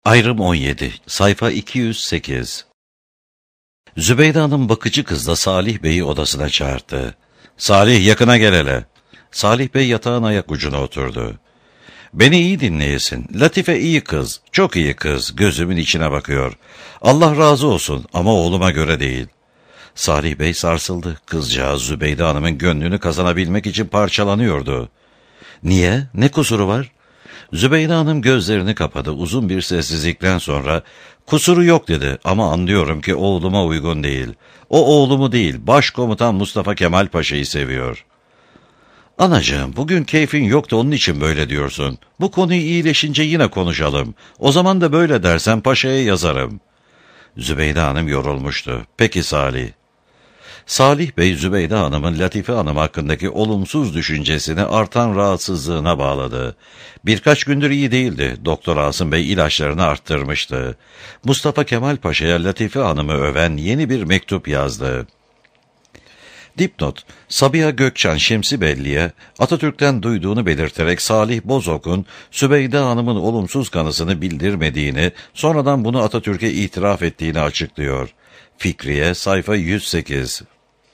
Ayrım 17, sayfa 208. Zübeyde Hanım bakıcı kızla Salih Bey'i odasına çağırdı. "Salih, yakına gel hele." Salih Bey yatağın ayak ucuna oturdu. "Beni iyi dinleyesin. Latife iyi kız, çok iyi kız, gözümün içine bakıyor. Allah razı olsun ama oğluma göre değil." Salih Bey sarsıldı. Kızcağız Zübeyde Hanım'ın gönlünü kazanabilmek için parçalanıyordu. "Niye? Ne kusuru var?" Zübeyde Hanım gözlerini kapadı. Uzun bir sessizlikten sonra "Kusuru yok" dedi, "ama anlıyorum ki oğluma uygun değil. O oğlumu değil, Başkomutan Mustafa Kemal Paşa'yı seviyor." "Anacığım, bugün keyfin yok da onun için böyle diyorsun. Bu konuyu iyileşince yine konuşalım. O zaman da böyle dersen paşaya yazarım." Zübeyde Hanım yorulmuştu. "Peki Salih." Salih Bey, Zübeyde Hanım'ın Latife Hanım hakkındaki olumsuz düşüncesini artan rahatsızlığına bağladı. Birkaç gündür iyi değildi. Doktor Asım Bey ilaçlarını arttırmıştı. Mustafa Kemal Paşa'ya Latife Hanım'ı öven yeni bir mektup yazdı. Dipnot: Sabiha Gökçen Şemsibelli'ye Atatürk'ten duyduğunu belirterek Salih Bozok'un Zübeyde Hanım'ın olumsuz kanısını bildirmediğini, sonradan bunu Atatürk'e itiraf ettiğini açıklıyor. Fikriye, sayfa 108.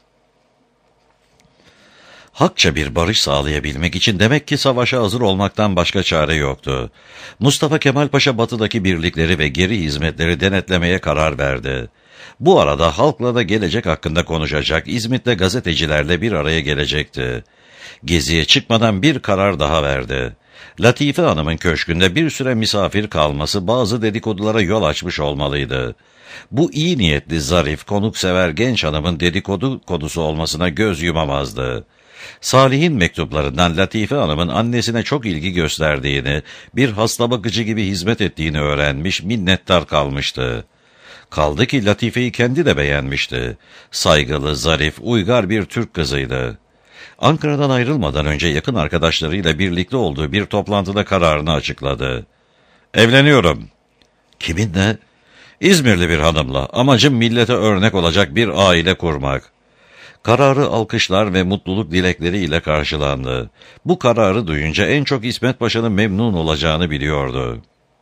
Hakça bir barış sağlayabilmek için demek ki savaşa hazır olmaktan başka çare yoktu. Mustafa Kemal Paşa batıdaki birlikleri ve geri hizmetleri denetlemeye karar verdi. Bu arada halkla da gelecek hakkında konuşacak, İzmit'te gazetecilerle bir araya gelecekti. Geziye çıkmadan bir karar daha verdi. Latife Hanım'ın köşkünde bir süre misafir kalması bazı dedikodulara yol açmış olmalıydı. Bu iyi niyetli, zarif, konuksever genç hanımın dedikodu konusu olmasına göz yumamazdı. Salih'in mektuplarından Latife Hanım'ın annesine çok ilgi gösterdiğini, bir hasta bakıcı gibi hizmet ettiğini öğrenmiş, minnettar kalmıştı. Kaldı ki Latife'yi kendi de beğenmişti. Saygılı, zarif, uygar bir Türk kızıydı. Ankara'dan ayrılmadan önce yakın arkadaşlarıyla birlikte olduğu bir toplantıda kararını açıkladı. "Evleniyorum." "Kiminle?" "İzmirli bir hanımla. Amacım millete örnek olacak bir aile kurmak." Kararı alkışlar ve mutluluk dilekleriyle karşılandı. Bu kararı duyunca en çok İsmet Paşa'nın memnun olacağını biliyordu.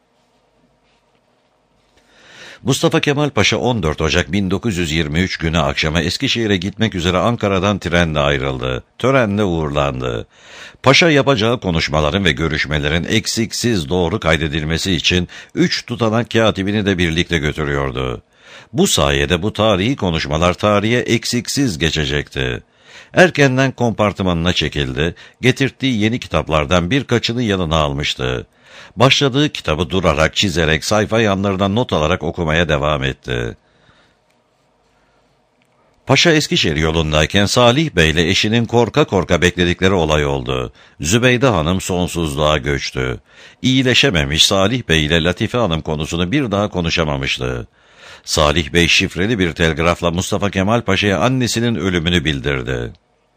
Mustafa Kemal Paşa 14 Ocak 1923 günü akşama Eskişehir'e gitmek üzere Ankara'dan trenle ayrıldı. Törenle uğurlandı. Paşa yapacağı konuşmaların ve görüşmelerin eksiksiz doğru kaydedilmesi için 3 tutanak katibini de birlikte götürüyordu. Bu sayede bu tarihi konuşmalar tarihe eksiksiz geçecekti. Erkenden kompartımanına çekildi, getirdiği yeni kitaplardan birkaçını yanına almıştı. Başladığı kitabı durarak, çizerek, sayfa yanlarından not alarak okumaya devam etti. Paşa Eskişehir yolundayken Salih Bey ile eşinin korka korka bekledikleri olay oldu. Zübeyde Hanım sonsuzluğa göçtü. İyileşememiş Salih Bey ile Latife Hanım konusunu bir daha konuşamamıştı. Salih Bey şifreli bir telgrafla Mustafa Kemal Paşa'ya annesinin ölümünü bildirdi.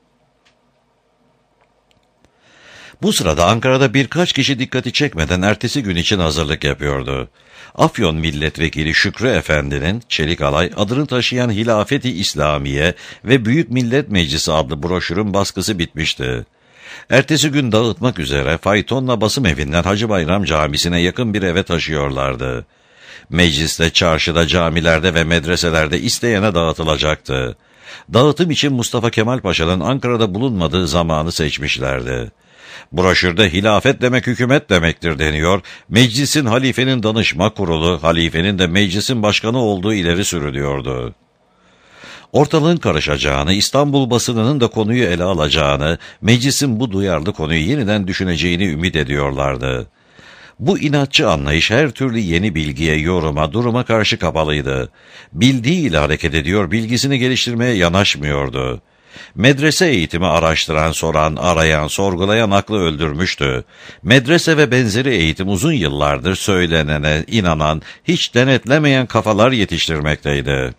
Bu sırada Ankara'da birkaç kişi dikkati çekmeden ertesi gün için hazırlık yapıyordu. Afyon Milletvekili Şükrü Efendi'nin Çelikalay adını taşıyan Hilafeti İslamiye ve Büyük Millet Meclisi adlı broşürün baskısı bitmişti. Ertesi gün dağıtmak üzere faytonla basım evinden Hacı Bayram Camisi'ne yakın bir eve taşıyorlardı. Mecliste, çarşıda, camilerde ve medreselerde isteyene dağıtılacaktı. Dağıtım için Mustafa Kemal Paşa'nın Ankara'da bulunmadığı zamanı seçmişlerdi. Broşürde hilafet demek hükümet demektir deniyor, meclisin halifenin danışma kurulu, halifenin de meclisin başkanı olduğu ileri sürülüyordu. Ortalığın karışacağını, İstanbul basınının da konuyu ele alacağını, meclisin bu duyarlı konuyu yeniden düşüneceğini ümit ediyorlardı. Bu inatçı anlayış her türlü yeni bilgiye, yoruma, duruma karşı kapalıydı. Bildiğiyle hareket ediyor, bilgisini geliştirmeye yanaşmıyordu. Medrese eğitimi araştıran, soran, arayan, sorgulayan aklı öldürmüştü. Medrese ve benzeri eğitim uzun yıllardır söylenene, inanan, hiç denetlemeyen kafalar yetiştirmekteydi.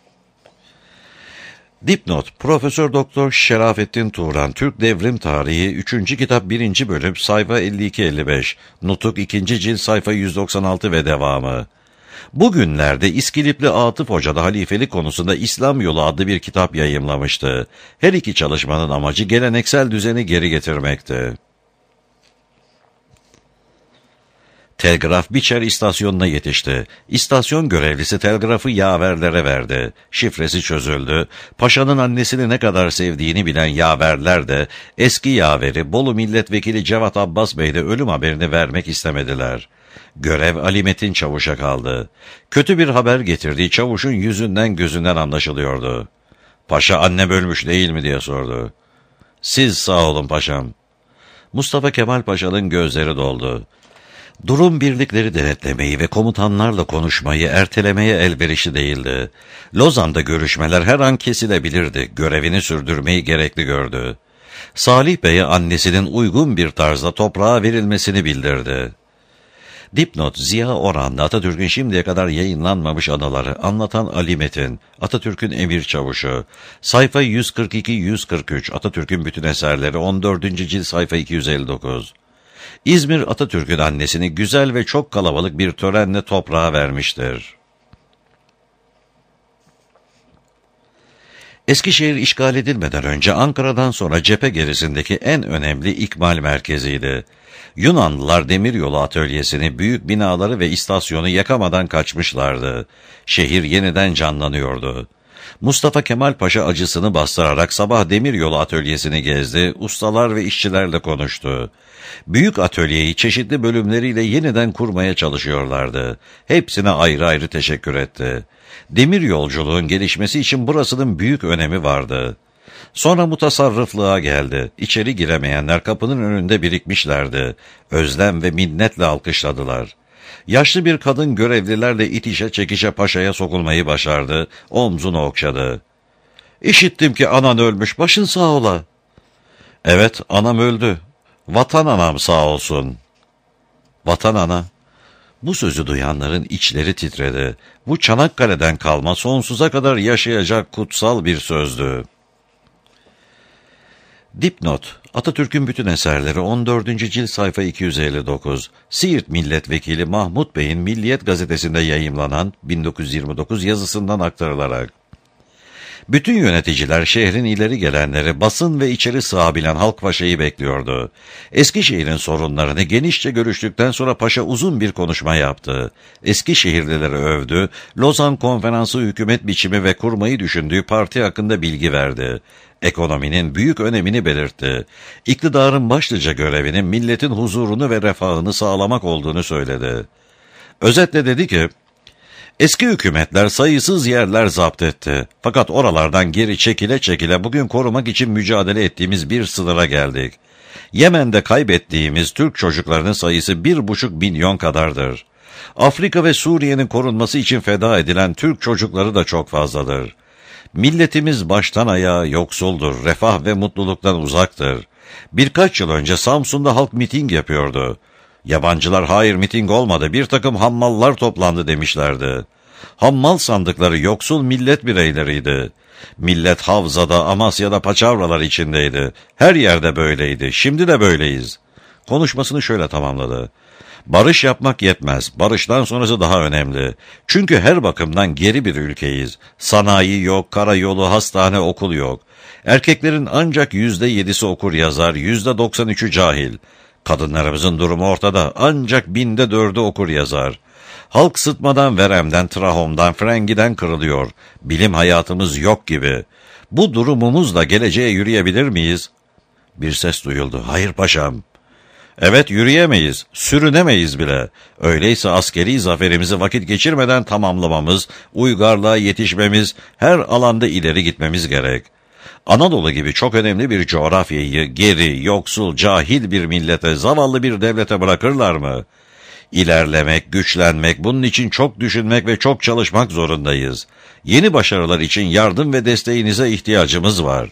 Dipnot: Profesör Doktor Şerafettin Turan, Türk Devrim Tarihi 3. kitap 1. bölüm sayfa 52-55, Nutuk 2. cilt sayfa 196 ve devamı. Bugünlerde İskilipli Atıf Hoca da halifelik konusunda İslam Yolu adlı bir kitap yayımlamıştı. Her iki çalışmanın amacı geleneksel düzeni geri getirmekti. Telgraf Biçer istasyonuna yetişti. İstasyon görevlisi telgrafı yaverlere verdi. Şifresi çözüldü. Paşanın annesini ne kadar sevdiğini bilen yaverler de eski yaveri Bolu Milletvekili Cevat Abbas Bey'de ölüm haberini vermek istemediler. Görev Ali Metin Çavuş'a kaldı. Kötü bir haber getirdiği Çavuş'un yüzünden gözünden anlaşılıyordu. "Paşa annem ölmüş değil mi?" diye sordu. "Siz sağ olun paşam." Mustafa Kemal Paşa'nın gözleri doldu. Durum birlikleri denetlemeyi ve komutanlarla konuşmayı ertelemeye elverişli değildi. Lozan'da görüşmeler her an kesilebilirdi. Görevini sürdürmeyi gerekli gördü. Salih Bey'e annesinin uygun bir tarzda toprağa verilmesini bildirdi. Dipnot: Ziya Orhan'da Atatürk'ün şimdiye kadar yayınlanmamış anıları anlatan Ali Metin, Atatürk'ün emir çavuşu, sayfa 142-143, Atatürk'ün bütün eserleri, 14. cilt, sayfa 259. İzmir Atatürk'ün annesini güzel ve çok kalabalık bir törenle toprağa vermiştir. Eskişehir işgal edilmeden önce Ankara'dan sonra cephe gerisindeki en önemli ikmal merkeziydi. Yunanlılar demiryolu atölyesini, büyük binaları ve istasyonu yakamadan kaçmışlardı. Şehir yeniden canlanıyordu. Mustafa Kemal Paşa acısını bastırarak sabah demiryolu atölyesini gezdi, ustalar ve işçilerle konuştu. Büyük atölyeyi çeşitli bölümleriyle yeniden kurmaya çalışıyorlardı. Hepsine ayrı ayrı teşekkür etti. Demir yolculuğun gelişmesi için burasının büyük önemi vardı. Sonra mutasarrıflığa geldi. İçeri giremeyenler kapının önünde birikmişlerdi. Özlem ve minnetle alkışladılar. Yaşlı bir kadın görevlilerle itişe çekişe paşaya sokulmayı başardı. Omzunu okşadı. "İşittim ki anan ölmüş, başın sağ ola." "Evet, anam öldü. Vatan anam sağ olsun." Vatan ana. Bu sözü duyanların içleri titredi. Bu Çanakkale'den kalma, sonsuza kadar yaşayacak kutsal bir sözdü. Dipnot: Atatürk'ün bütün eserleri, 14. cilt, sayfa 259. Siirt Milletvekili Mahmut Bey'in Milliyet gazetesinde yayımlanan 1929 yazısından aktarılarak. Bütün yöneticiler, şehrin ileri gelenleri, basın ve içeri sığabilen halk paşayı bekliyordu. Eskişehir'in sorunlarını genişçe görüştükten sonra paşa uzun bir konuşma yaptı. Eskişehirlileri övdü, Lozan Konferansı hükümet biçimi ve kurmayı düşündüğü parti hakkında bilgi verdi. Ekonominin büyük önemini belirtti. İktidarın başlıca görevinin milletin huzurunu ve refahını sağlamak olduğunu söyledi. Özetle dedi ki, eski hükümetler sayısız yerler zapt etti. Fakat oralardan geri çekile çekile bugün korumak için mücadele ettiğimiz bir sınıra geldik. Yemen'de kaybettiğimiz Türk çocuklarının sayısı 1,5 milyon kadardır. Afrika ve Suriye'nin korunması için feda edilen Türk çocukları da çok fazladır. Milletimiz baştan ayağa yoksuldur, refah ve mutluluktan uzaktır. Birkaç yıl önce Samsun'da halk miting yapıyordu. Yabancılar hayır miting olmadı, bir takım hammallar toplandı demişlerdi. Hammal sandıkları yoksul millet bireyleriydi. Millet Havza'da, Amasya'da paçavralar içindeydi. Her yerde böyleydi, şimdi de böyleyiz. Konuşmasını şöyle tamamladı. Barış yapmak yetmez, barıştan sonrası daha önemli. Çünkü her bakımdan geri bir ülkeyiz. Sanayi yok, karayolu, hastane, okul yok. Erkeklerin ancak %7'si okur yazar, %93'ü cahil. Kadınlarımızın durumu ortada, ancak 4'ü okur yazar. Halk sıtmadan, veremden, trahomdan, frengiden kırılıyor. Bilim hayatımız yok gibi. Bu durumumuzla geleceğe yürüyebilir miyiz? Bir ses duyuldu. Hayır paşam. Evet, yürüyemeyiz, sürünemeyiz bile. Öyleyse askeri zaferimizi vakit geçirmeden tamamlamamız, uygarlığa yetişmemiz, her alanda ileri gitmemiz gerek. Anadolu gibi çok önemli bir coğrafyayı geri, yoksul, cahil bir millete, zavallı bir devlete bırakırlar mı? İlerlemek, güçlenmek, bunun için çok düşünmek ve çok çalışmak zorundayız. Yeni başarılar için yardım ve desteğinize ihtiyacımız var.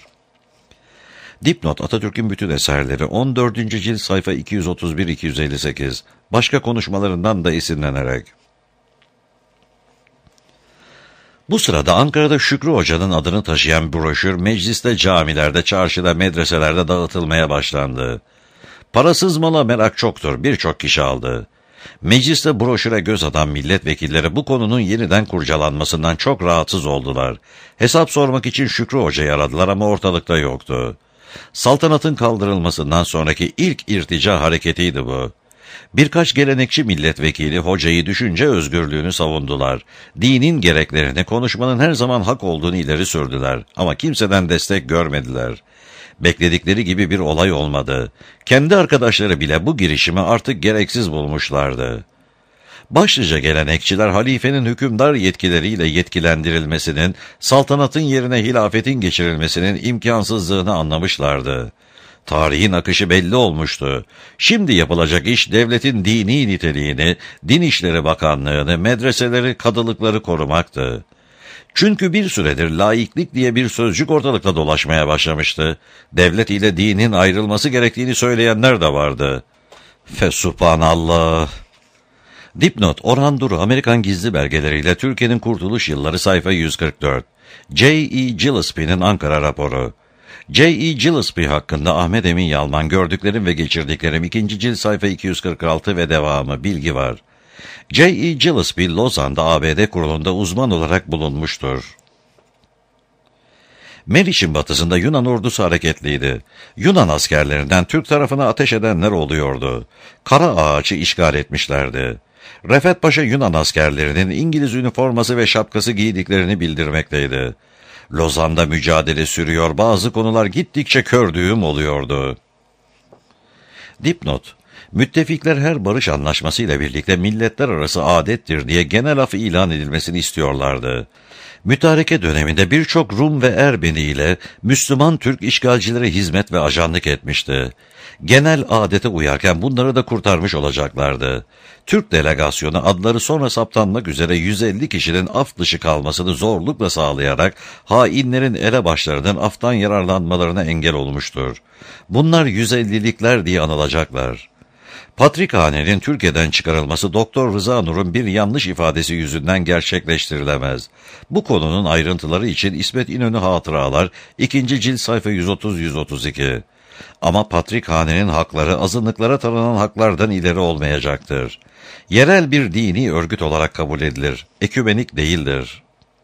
Dipnot: Atatürk'ün bütün eserleri, 14. cilt, sayfa 231-258. Başka konuşmalarından da esinlenerek. Bu sırada Ankara'da Şükrü Hoca'nın adını taşıyan broşür mecliste, camilerde, çarşıda, medreselerde dağıtılmaya başlandı. Parasız mala merak çoktur, birçok kişi aldı. Mecliste broşüre göz atan milletvekilleri bu konunun yeniden kurcalanmasından çok rahatsız oldular. Hesap sormak için Şükrü Hoca'yı aradılar ama ortalıkta yoktu. Saltanatın kaldırılmasından sonraki ilk irtica hareketiydi bu. Birkaç gelenekçi milletvekili hocayı düşünce özgürlüğünü savundular. Dinin gereklerini, konuşmanın her zaman hak olduğunu ileri sürdüler. Ama kimseden destek görmediler. Bekledikleri gibi bir olay olmadı. Kendi arkadaşları bile bu girişimi artık gereksiz bulmuşlardı. Başlıca gelenekçiler halifenin hükümdar yetkileriyle yetkilendirilmesinin, saltanatın yerine hilafetin geçirilmesinin imkansızlığını anlamışlardı. Tarihin akışı belli olmuştu. Şimdi yapılacak iş devletin dini niteliğini, Din İşleri Bakanlığı'nı, medreseleri, kadılıkları korumaktı. Çünkü bir süredir laiklik diye bir sözcük ortalıkta dolaşmaya başlamıştı. Devlet ile dinin ayrılması gerektiğini söyleyenler de vardı. Fesubhanallah. Dipnot: Orhan Duru, Amerikan Gizli Belgeleriyle Türkiye'nin Kurtuluş Yılları, sayfa 144. J.E. Gillespie'nin Ankara raporu. J.E. Gillespie hakkında Ahmet Emin Yalman, Gördüklerim ve Geçirdiklerim, 2. cilt, sayfa 246 ve devamı bilgi var. J.E. Gillespie, Lozan'da ABD kurulunda uzman olarak bulunmuştur. Meriç'in batısında Yunan ordusu hareketliydi. Yunan askerlerinden Türk tarafına ateş edenler oluyordu. Kara Ağaç'ı işgal etmişlerdi. Refet Paşa Yunan askerlerinin İngiliz üniforması ve şapkası giydiklerini bildirmekteydi. Lozan'da mücadele sürüyor, bazı konular gittikçe kördüğüm oluyordu. Dipnot: Müttefikler her barış anlaşmasıyla birlikte milletler arası adettir diye genel af ilan edilmesini istiyorlardı. Mütareke döneminde birçok Rum ve Erbeni ile Müslüman Türk işgalcilere hizmet ve ajanlık etmişti. Genel adete uyarken bunları da kurtarmış olacaklardı. Türk delegasyonu adları sonra saptanmak üzere 150 kişinin af dışı kalmasını zorlukla sağlayarak hainlerin elebaşlarının aftan yararlanmalarına engel olmuştur. Bunlar 150'likler diye anılacaklar. Patrikhanenin Türkiye'den çıkarılması Doktor Rıza Nur'un bir yanlış ifadesi yüzünden gerçekleştirilemez. Bu konunun ayrıntıları için İsmet İnönü Hatıralar, 2. cilt, sayfa 130-132. Ama Patrikhanenin hakları azınlıklara tanınan haklardan ileri olmayacaktır. Yerel bir dini örgüt olarak kabul edilir, ekümenik değildir.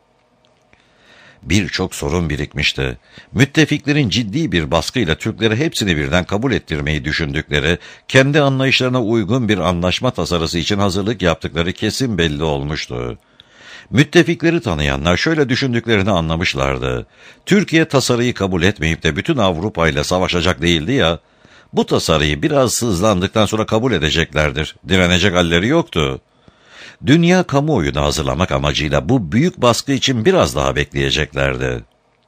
Birçok sorun birikmişti. Müttefiklerin ciddi bir baskıyla Türkleri hepsini birden kabul ettirmeyi düşündükleri, kendi anlayışlarına uygun bir anlaşma tasarısı için hazırlık yaptıkları kesin belli olmuştu. Müttefikleri tanıyanlar şöyle düşündüklerini anlamışlardı. Türkiye tasarıyı kabul etmeyip de bütün Avrupa ile savaşacak değildi ya, bu tasarıyı biraz hızlandıktan sonra kabul edeceklerdir. Direnecek halleri yoktu. Dünya kamuoyunu hazırlamak amacıyla bu büyük baskı için biraz daha bekleyeceklerdi.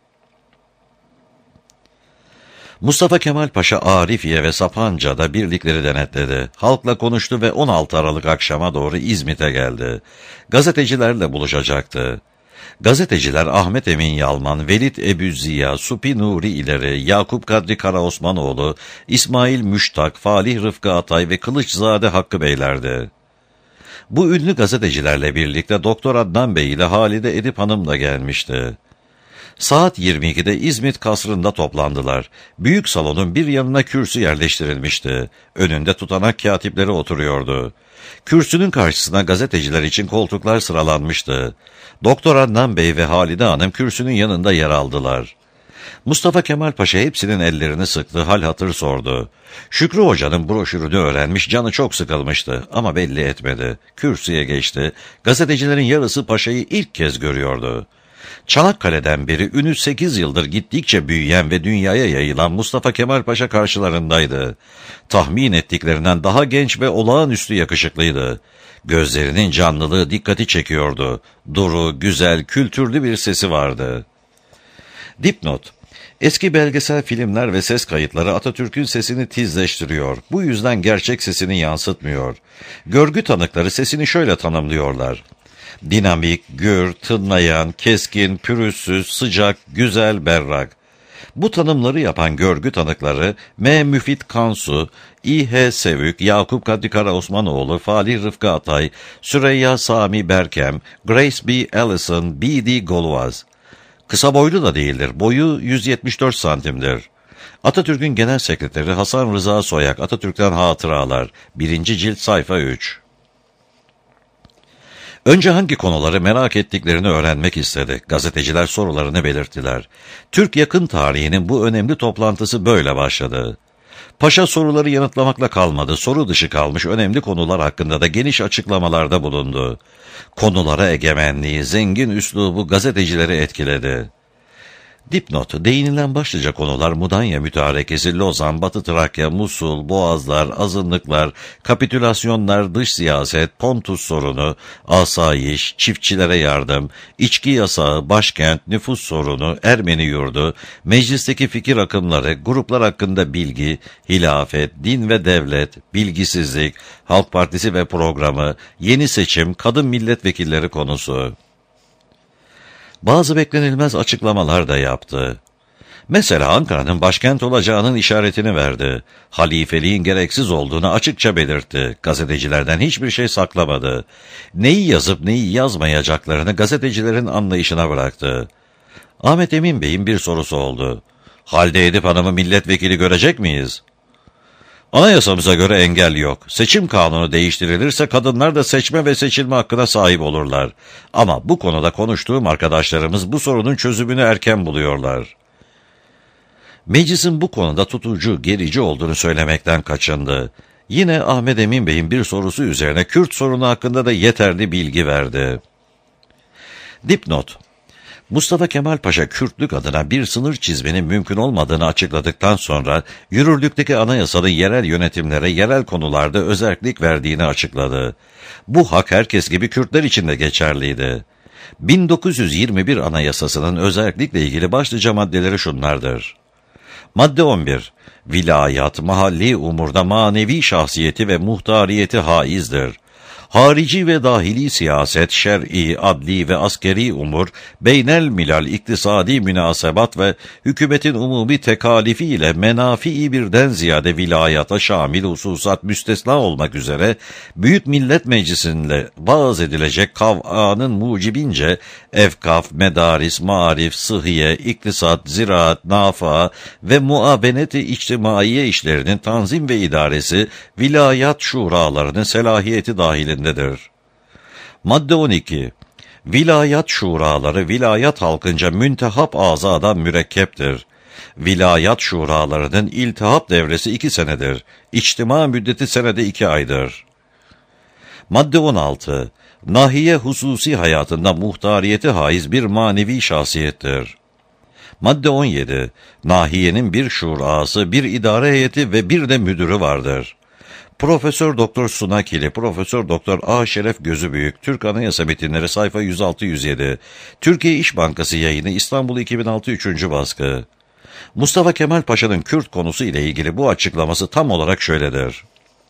Mustafa Kemal Paşa Arifiye ve Sapanca'da birlikleri denetledi. Halkla konuştu ve 16 Aralık akşama doğru İzmit'e geldi. Gazetecilerle buluşacaktı. Gazeteciler Ahmet Emin Yalman, Velid Ebu Ziya, Supi Nuri İleri, Yakup Kadri Karaosmanoğlu, İsmail Müştak, Falih Rıfkı Atay ve Kılıçzade Hakkı Beylerdi. Bu ünlü gazetecilerle birlikte Doktor Adnan Bey ile Halide Edip Hanım da gelmişti. Saat 22'de İzmit kasrında toplandılar. Büyük salonun bir yanına kürsü yerleştirilmişti. Önünde tutanak katipleri oturuyordu. Kürsünün karşısına gazeteciler için koltuklar sıralanmıştı. Doktor Adnan Bey ve Halide Hanım kürsünün yanında yer aldılar. Mustafa Kemal Paşa hepsinin ellerini sıktı, hal hatır sordu. Şükrü Hoca'nın broşürünü öğrenmiş, canı çok sıkılmıştı ama belli etmedi. Kürsüye geçti. Gazetecilerin yarısı Paşa'yı ilk kez görüyordu. Çanakkale'den beri ünü 8 yıldır gittikçe büyüyen ve dünyaya yayılan Mustafa Kemal Paşa karşılarındaydı. Tahmin ettiklerinden daha genç ve olağanüstü yakışıklıydı. Gözlerinin canlılığı dikkati çekiyordu. Duru, güzel, kültürlü bir sesi vardı. Dipnot: Eski belgesel filmler ve ses kayıtları Atatürk'ün sesini tizleştiriyor. Bu yüzden gerçek sesini yansıtmıyor. Görgü tanıkları sesini şöyle tanımlıyorlar: dinamik, gür, tınlayan, keskin, pürüzsüz, sıcak, güzel, berrak. Bu tanımları yapan görgü tanıkları M. Müfit Kansu, İ.H. Sevük, Yakup Kadri Karaosmanoğlu, Falih Rıfkı Atay, Süreyya Sami Berkem, Grace B. Allison, B.D. Golvaz. Kısa boylu da değildir. Boyu 174 santimdir. Atatürk'ün genel sekreteri Hasan Rıza Soyak, Atatürk'ten Hatıralar, 1. cilt, sayfa 3. Önce hangi konuları merak ettiklerini öğrenmek istedi. Gazeteciler sorularını belirttiler. Türk yakın tarihinin bu önemli toplantısı böyle başladı. Paşa soruları yanıtlamakla kalmadı, soru dışı kalmış önemli konular hakkında da geniş açıklamalarda bulundu. Konulara egemenliği, zengin üslubu gazetecileri etkiledi. Dipnot, değinilen başlıca konular Mudanya Mütarekesi, Lozan, Batı Trakya, Musul, Boğazlar, azınlıklar, kapitülasyonlar, dış siyaset, Pontus sorunu, asayiş, çiftçilere yardım, içki yasağı, başkent, nüfus sorunu, Ermeni yurdu, meclisteki fikir akımları, gruplar hakkında bilgi, hilafet, din ve devlet, bilgisizlik, Halk Partisi ve programı, yeni seçim, kadın milletvekilleri konusu. Bazı beklenilmez açıklamalar da yaptı. Mesela Ankara'nın başkent olacağının işaretini verdi. Halifeliğin gereksiz olduğunu açıkça belirtti. Gazetecilerden hiçbir şey saklamadı. Neyi yazıp neyi yazmayacaklarını gazetecilerin anlayışına bıraktı. Ahmet Emin Bey'in bir sorusu oldu. Halide Edip Hanım'ı milletvekili görecek miyiz? Anayasamıza göre engel yok. Seçim kanunu değiştirilirse kadınlar da seçme ve seçilme hakkına sahip olurlar. Ama bu konuda konuştuğum arkadaşlarımız bu sorunun çözümünü erken buluyorlar. Meclisin bu konuda tutucu, gerici olduğunu söylemekten kaçındı. Yine Ahmet Emin Bey'in bir sorusu üzerine Kürt sorunu hakkında da yeterli bilgi verdi. Dipnot: Mustafa Kemal Paşa Kürtlük adına bir sınır çizmenin mümkün olmadığını açıkladıktan sonra yürürlükteki anayasanın yerel yönetimlere yerel konularda özerklik verdiğini açıkladı. Bu hak herkes gibi Kürtler için de geçerliydi. 1921 Anayasası'nın özerklikle ilgili başlıca maddeleri şunlardır. Madde 11. Vilayat, mahalli umurda manevi şahsiyeti ve muhtariyeti haizdir. Harici ve dahili siyaset, şer'i, adli ve askeri umur, beynel milal iktisadi münasebat ve hükümetin umumi tekalifi ile menafi birden ziyade vilayata şamil hususat müstesna olmak üzere Büyük Millet Meclisi'nde vaaz edilecek kav'anın mucibince efkaf, medaris, marif, sıhhiye, iktisat, ziraat, nafa ve muaveneti içtimaiye işlerinin tanzim ve idaresi vilayat şuralarının selahiyeti dahilinde. Madde 12. Vilayat şuraları vilayat halkınca müntehap azadan mürekkeptir. Vilayat şuralarının iltihap devresi 2 senedir. İçtima müddeti senede 2 aydır. Madde 16. Nahiye hususi hayatında muhtariyeti haiz bir manevi şahsiyettir. Madde 17. Nahiyenin bir şurası, bir idare heyeti ve bir de müdürü vardır. Profesör Doktor Sunakili, Profesör Doktor A. Şeref Gözübüyük, Türk Anayasa Metinleri sayfa 106-107, Türkiye İş Bankası yayını İstanbul 2006 3. baskı. Mustafa Kemal Paşa'nın Kürt konusu ile ilgili bu açıklaması tam olarak şöyledir.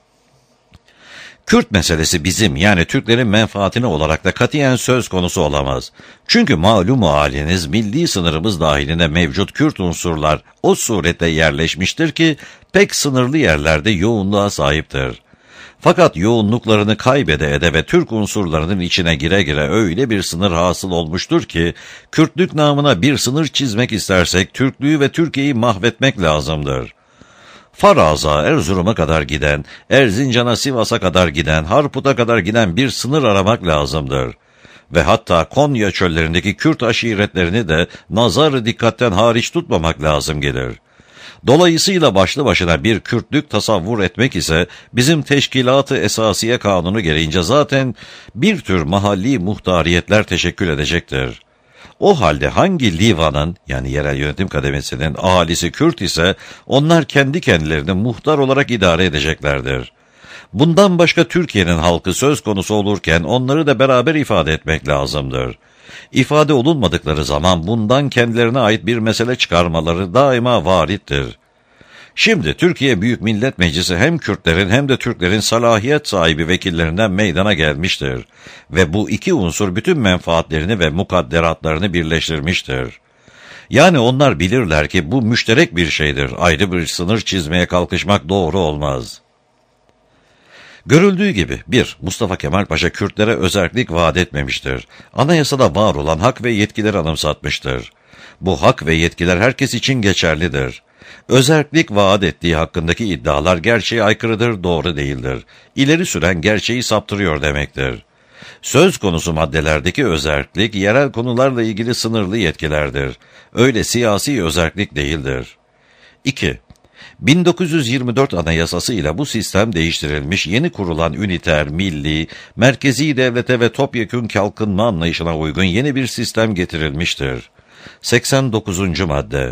Kürt meselesi bizim yani Türklerin menfaatine olarak da katiyen söz konusu olamaz. Çünkü malumu haliniz milli sınırımız dahilinde mevcut Kürt unsurlar o surette yerleşmiştir ki pek sınırlı yerlerde yoğunluğa sahiptir. Fakat yoğunluklarını kaybede ede ve Türk unsurlarının içine gire gire öyle bir sınır hasıl olmuştur ki Kürtlük namına bir sınır çizmek istersek Türklüğü ve Türkiye'yi mahvetmek lazımdır. Faraza, Erzurum'a kadar giden, Erzincan'a, Sivas'a kadar giden, Harput'a kadar giden bir sınır aramak lazımdır. Ve hatta Konya çöllerindeki Kürt aşiretlerini de nazar dikkatten hariç tutmamak lazım gelir. Dolayısıyla başlı başına bir Kürtlük tasavvur etmek ise bizim Teşkilat-ı Esasiye Kanunu gereğince zaten bir tür mahalli muhtariyetler teşekkül edecektir. O halde hangi livanın yani yerel yönetim kademesinin ahalisi Kürt ise onlar kendi kendilerini muhtar olarak idare edeceklerdir. Bundan başka Türkiye'nin halkı söz konusu olurken onları da beraber ifade etmek lazımdır. İfade olunmadıkları zaman bundan kendilerine ait bir mesele çıkarmaları daima varittir. Şimdi Türkiye Büyük Millet Meclisi hem Kürtlerin hem de Türklerin salahiyet sahibi vekillerinden meydana gelmiştir. Ve bu iki unsur bütün menfaatlerini ve mukadderatlarını birleştirmiştir. Yani onlar bilirler ki bu müşterek bir şeydir. Ayrı bir sınır çizmeye kalkışmak doğru olmaz. Görüldüğü gibi 1. Mustafa Kemal Paşa Kürtlere özerklik vaat etmemiştir. Anayasada var olan hak ve yetkileri anımsatmıştır. Bu hak ve yetkiler herkes için geçerlidir. Özerklik vaat ettiği hakkındaki iddialar gerçeğe aykırıdır, doğru değildir. İleri süren gerçeği saptırıyor demektir. Söz konusu maddelerdeki özerklik, yerel konularla ilgili sınırlı yetkilerdir. Öyle siyasi özerklik değildir. 2. 1924 Anayasası ile bu sistem değiştirilmiş, yeni kurulan üniter, milli, merkezi devlete ve topyekün kalkınma anlayışına uygun yeni bir sistem getirilmiştir. 89. madde.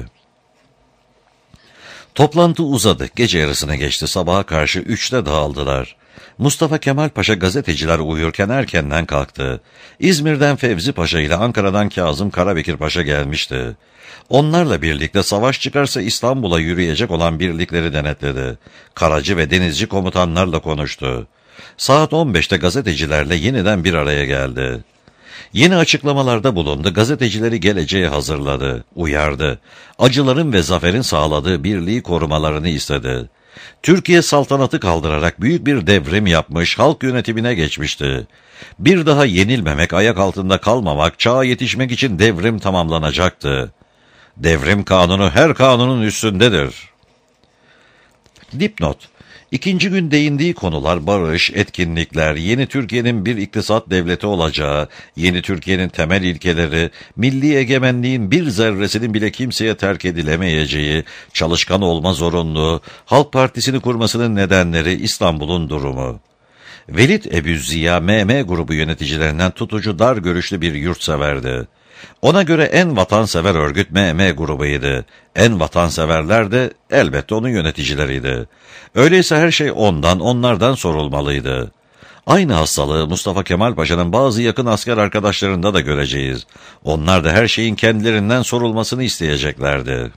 Toplantı uzadı, gece yarısına geçti, sabaha karşı 3'te dağıldılar. Mustafa Kemal Paşa gazeteciler uyurken erkenden kalktı. İzmir'den Fevzi Paşa ile Ankara'dan Kazım Karabekir Paşa gelmişti. Onlarla birlikte savaş çıkarsa İstanbul'a yürüyecek olan birlikleri denetledi. Karacı ve denizci komutanlarla konuştu. Saat 15'te gazetecilerle yeniden bir araya geldi. Yeni açıklamalarda bulundu, gazetecileri geleceğe hazırladı, uyardı. Acıların ve zaferin sağladığı birliği korumalarını istedi. Türkiye saltanatı kaldırarak büyük bir devrim yapmış, halk yönetimine geçmişti. Bir daha yenilmemek, ayak altında kalmamak, çağa yetişmek için devrim tamamlanacaktı. Devrim kanunu her kanunun üstündedir. Dipnot. İkinci gün değindiği konular barış, etkinlikler, yeni Türkiye'nin bir iktisat devleti olacağı, yeni Türkiye'nin temel ilkeleri, milli egemenliğin bir zerresinin bile kimseye terk edilemeyeceği, çalışkan olma zorunluluğu, Halk Partisi'ni kurmasının nedenleri, İstanbul'un durumu. Velid Ebuziya, MM grubu yöneticilerinden tutucu dar görüşlü bir yurtseverdi. Ona göre en vatansever örgüt MM grubuydu. En vatanseverler de elbette onun yöneticileriydi. Öyleyse her şey onlardan sorulmalıydı. Aynı hastalığı Mustafa Kemal Paşa'nın bazı yakın asker arkadaşlarında da göreceğiz. Onlar da her şeyin kendilerinden sorulmasını isteyeceklerdi.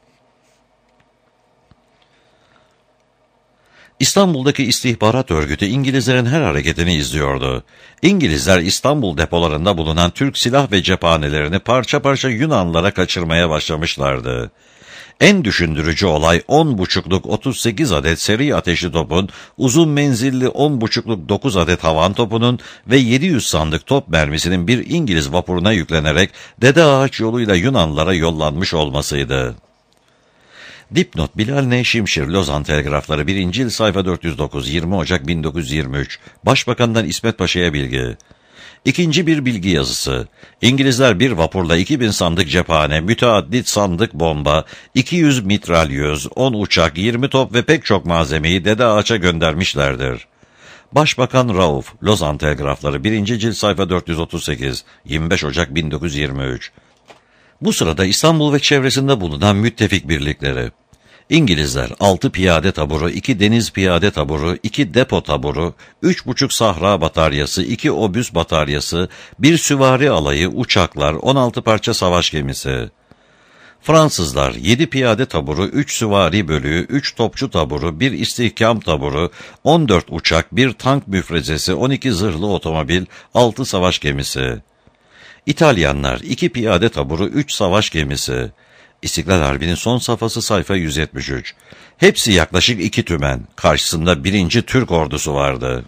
İstanbul'daki istihbarat örgütü İngilizlerin her hareketini izliyordu. İngilizler İstanbul depolarında bulunan Türk silah ve cephanelerini parça parça Yunanlılara kaçırmaya başlamışlardı. En düşündürücü olay 10,5'luk 38 adet seri ateşli topun, uzun menzilli 10,5'luk 9 adet havan topunun ve 700 sandık top mermisinin bir İngiliz vapuruna yüklenerek Dede Ağaç yoluyla Yunanlılara yollanmış olmasıydı. Dipnot. Bilal N. Şimşir, Lozan Telgrafları 1. Cilt sayfa 409, 20 Ocak 1923. Başbakandan İsmet Paşa'ya bilgi. İkinci bir bilgi yazısı. İngilizler bir vapurla 2000 sandık cephane, müteaddit sandık bomba, 200 mitralyöz, 10 uçak, 20 top ve pek çok malzemeyi Dede Ağaç'a göndermişlerdir. Başbakan Rauf, Lozan Telgrafları 1. Cilt sayfa 438, 25 Ocak 1923. Bu sırada İstanbul ve çevresinde bulunan müttefik birlikleri. İngilizler 6 piyade taburu, 2 deniz piyade taburu, 2 depo taburu, 3,5 sahra bataryası, 2 obüs bataryası, 1 süvari alayı, uçaklar, 16 parça savaş gemisi. Fransızlar 7 piyade taburu, 3 süvari bölüğü, 3 topçu taburu, 1 istihkam taburu, 14 uçak, 1 tank müfrezesi, 12 zırhlı otomobil, 6 savaş gemisi. İtalyanlar 2 piyade taburu, 3 savaş gemisi. İstiklal Harbi'nin son safhası sayfa 173. Hepsi yaklaşık 2 tümen. Karşısında 1. Türk ordusu vardı.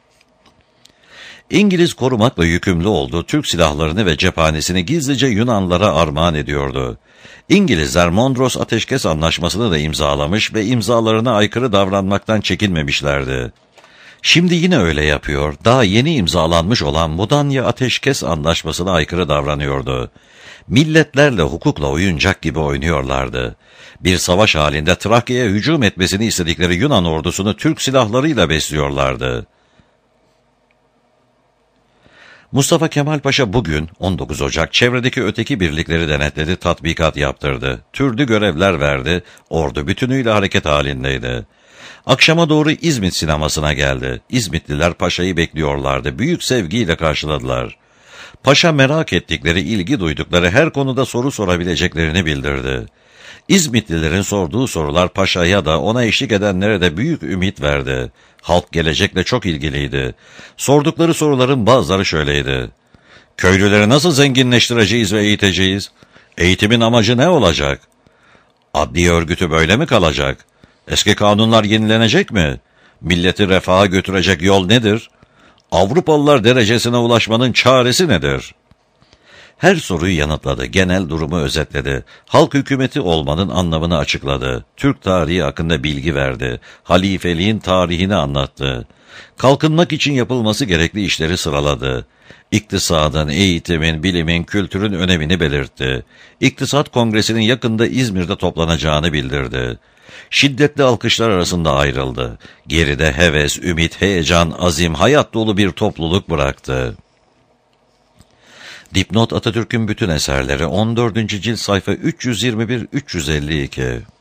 İngiliz korumakla yükümlü olduğu Türk silahlarını ve cephanesini gizlice Yunanlılara armağan ediyordu. İngilizler Mondros Ateşkes Anlaşması'nı da imzalamış ve imzalarına aykırı davranmaktan çekinmemişlerdi. Şimdi yine öyle yapıyor, daha yeni imzalanmış olan Mudanya Ateşkes Anlaşması'na aykırı davranıyordu. Milletlerle hukukla oyuncak gibi oynuyorlardı. Bir savaş halinde Trakya'ya hücum etmesini istedikleri Yunan ordusunu Türk silahlarıyla besliyorlardı. Mustafa Kemal Paşa bugün 19 Ocak çevredeki öteki birlikleri denetledi, tatbikat yaptırdı. Türlü görevler verdi, ordu bütünüyle hareket halindeydi. Akşama doğru İzmit sinemasına geldi. İzmitliler Paşa'yı bekliyorlardı. Büyük sevgiyle karşıladılar. Paşa merak ettikleri, ilgi duydukları her konuda soru sorabileceklerini bildirdi. İzmitlilerin sorduğu sorular Paşa'ya da ona eşlik edenlere de büyük ümit verdi. Halk gelecekle çok ilgiliydi. Sordukları soruların bazıları şöyleydi. Köylüleri nasıl zenginleştireceğiz ve eğiteceğiz? Eğitimin amacı ne olacak? Adliye örgütü böyle mi kalacak? Eski kanunlar yenilenecek mi? Milleti refaha götürecek yol nedir? Avrupalılar derecesine ulaşmanın çaresi nedir? Her soruyu yanıtladı, genel durumu özetledi. Halk hükümeti olmanın anlamını açıkladı. Türk tarihi hakkında bilgi verdi. Halifeliğin tarihini anlattı. Kalkınmak için yapılması gerekli işleri sıraladı. İktisadın, eğitimin, bilimin, kültürün önemini belirtti. İktisat Kongresi'nin yakında İzmir'de toplanacağını bildirdi. Şiddetli alkışlar arasında ayrıldı. Geride heves, ümit, heyecan, azim, hayat dolu bir topluluk bıraktı. Dipnot: Atatürk'ün bütün eserleri 14. cilt sayfa 321-352.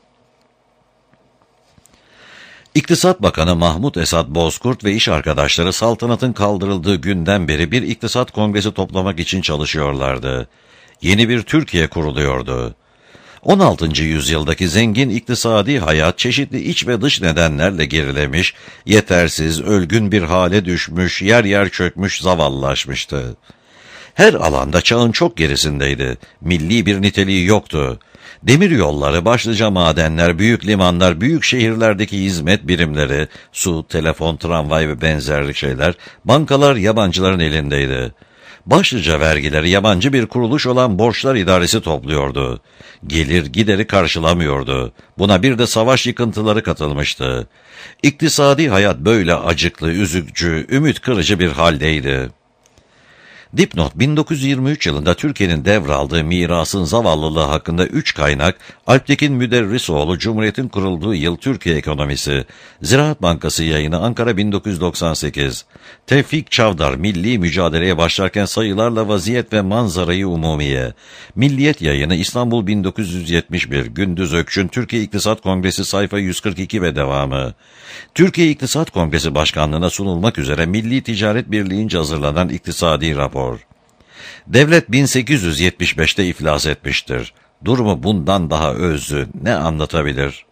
İktisat Bakanı Mahmut Esat Bozkurt ve iş arkadaşları saltanatın kaldırıldığı günden beri bir iktisat kongresi toplamak için çalışıyorlardı. Yeni bir Türkiye kuruluyordu. 16. yüzyıldaki zengin iktisadi hayat çeşitli iç ve dış nedenlerle gerilemiş, yetersiz, ölgün bir hale düşmüş, yer yer çökmüş, zavallılaşmıştı. Her alanda çağın çok gerisindeydi. Milli bir niteliği yoktu. Demir yolları, başlıca madenler, büyük limanlar, büyük şehirlerdeki hizmet birimleri, su, telefon, tramvay ve benzerli şeyler, bankalar yabancıların elindeydi. Başlıca vergileri yabancı bir kuruluş olan Borçlar İdaresi topluyordu. Gelir gideri karşılamıyordu. Buna bir de savaş yıkıntıları katılmıştı. İktisadi hayat böyle acıklı, üzücü, ümit kırıcı bir haldeydi. Dipnot: 1923 yılında Türkiye'nin devraldığı mirasın zavallılığı hakkında 3 kaynak: Alptekin Müderrisoğlu, Cumhuriyet'in kurulduğu yıl Türkiye ekonomisi, Ziraat Bankası yayını, Ankara 1998, Tevfik Çavdar, milli mücadeleye başlarken sayılarla vaziyet ve manzarayı umumiye, Milliyet yayını, İstanbul 1971, Gündüz Ökçün, Türkiye İktisat Kongresi sayfa 142 ve devamı. Türkiye İktisat Kongresi Başkanlığı'na sunulmak üzere Milli Ticaret Birliği'nce hazırlanan iktisadi rapor. Devlet 1875'te iflas etmiştir. Durumu bundan daha özlü ne anlatabilir?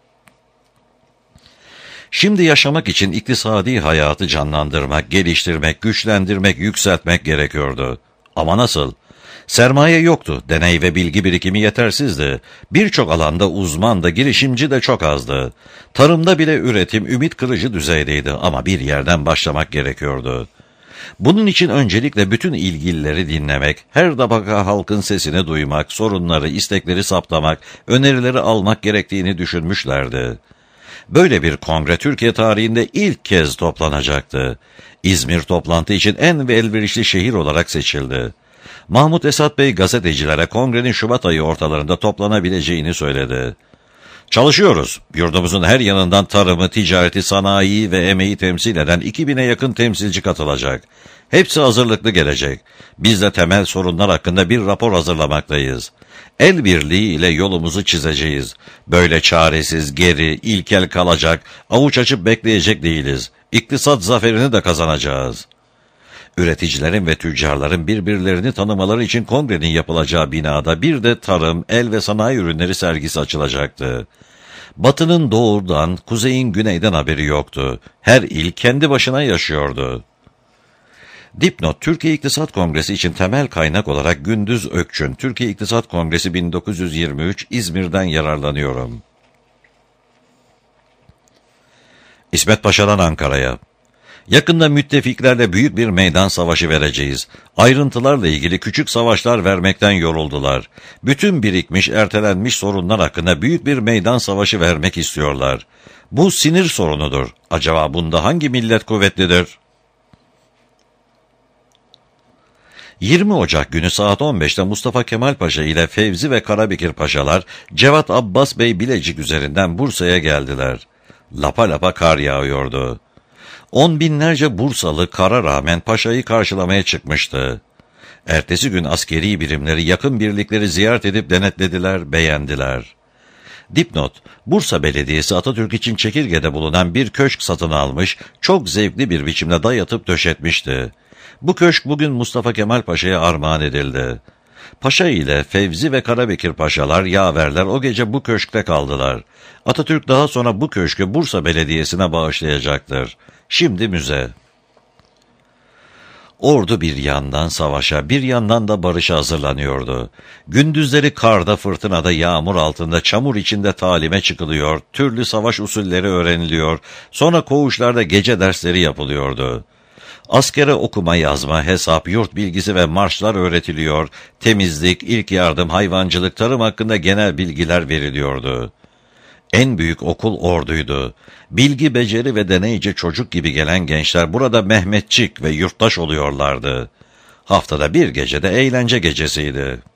Şimdi yaşamak için iktisadi hayatı canlandırmak, geliştirmek, güçlendirmek, yükseltmek gerekiyordu. Ama nasıl? Sermaye yoktu, deney ve bilgi birikimi yetersizdi. Birçok alanda uzman da girişimci de çok azdı. Tarımda bile üretim ümit kırıcı düzeydeydi ama bir yerden başlamak gerekiyordu. Bunun için öncelikle bütün ilgilileri dinlemek, her tabaka halkın sesini duymak, sorunları, istekleri saptamak, önerileri almak gerektiğini düşünmüşlerdi. Böyle bir kongre Türkiye tarihinde ilk kez toplanacaktı. İzmir toplantı için en elverişli şehir olarak seçildi. Mahmut Esat Bey gazetecilere kongrenin Şubat ayı ortalarında toplanabileceğini söyledi. Çalışıyoruz. Yurdumuzun her yanından tarımı, ticareti, sanayiyi ve emeği temsil eden 2000'e yakın temsilci katılacak. Hepsi hazırlıklı gelecek. Biz de temel sorunlar hakkında bir rapor hazırlamaktayız. El birliği ile yolumuzu çizeceğiz. Böyle çaresiz, geri, ilkel kalacak, avuç açıp bekleyecek değiliz. İktisat zaferini de kazanacağız. Üreticilerin ve tüccarların birbirlerini tanımaları için kongrenin yapılacağı binada bir de tarım, el ve sanayi ürünleri sergisi açılacaktı. Batının doğudan, kuzeyin güneyden haberi yoktu. Her il kendi başına yaşıyordu. Dipnot: Türkiye İktisat Kongresi için temel kaynak olarak Gündüz Ökçün, Türkiye İktisat Kongresi 1923, İzmir'den yararlanıyorum. İsmet Paşa'dan Ankara'ya. Yakında müttefiklerle büyük bir meydan savaşı vereceğiz. Ayrıntılarla ilgili küçük savaşlar vermekten yoruldular. Bütün birikmiş, ertelenmiş sorunlar hakkında büyük bir meydan savaşı vermek istiyorlar. Bu sinir sorunudur. Acaba bunda hangi millet kuvvetlidir? 20 Ocak günü saat 15'te Mustafa Kemal Paşa ile Fevzi ve Karabekir Paşalar, Cevat Abbas Bey Bilecik üzerinden Bursa'ya geldiler. Lapa lapa kar yağıyordu. 10 binlerce Bursalı kara rağmen paşayı karşılamaya çıkmıştı. Ertesi gün askeri birimleri yakın birlikleri ziyaret edip denetlediler, beğendiler. Dipnot: Bursa Belediyesi Atatürk için Çekirge'de bulunan bir köşk satın almış, çok zevkli bir biçimde dayatıp döşetmişti. Bu köşk bugün Mustafa Kemal Paşa'ya armağan edildi. Paşa ile Fevzi ve Karabekir Paşalar, yaverler o gece bu köşkte kaldılar. Atatürk daha sonra bu köşkü Bursa Belediyesi'ne bağışlayacaktır. Şimdi müze. Ordu bir yandan savaşa, bir yandan da barışa hazırlanıyordu. Gündüzleri karda, fırtınada, yağmur altında, çamur içinde talime çıkılıyor, türlü savaş usulleri öğreniliyor, sonra koğuşlarda gece dersleri yapılıyordu. Askere okuma yazma, hesap, yurt bilgisi ve marşlar öğretiliyor, temizlik, ilk yardım, hayvancılık, tarım hakkında genel bilgiler veriliyordu. En büyük okul orduydu. Bilgi, beceri ve deneyce çocuk gibi gelen gençler burada Mehmetçik ve yurttaş oluyorlardı. Haftada bir gece de eğlence gecesiydi.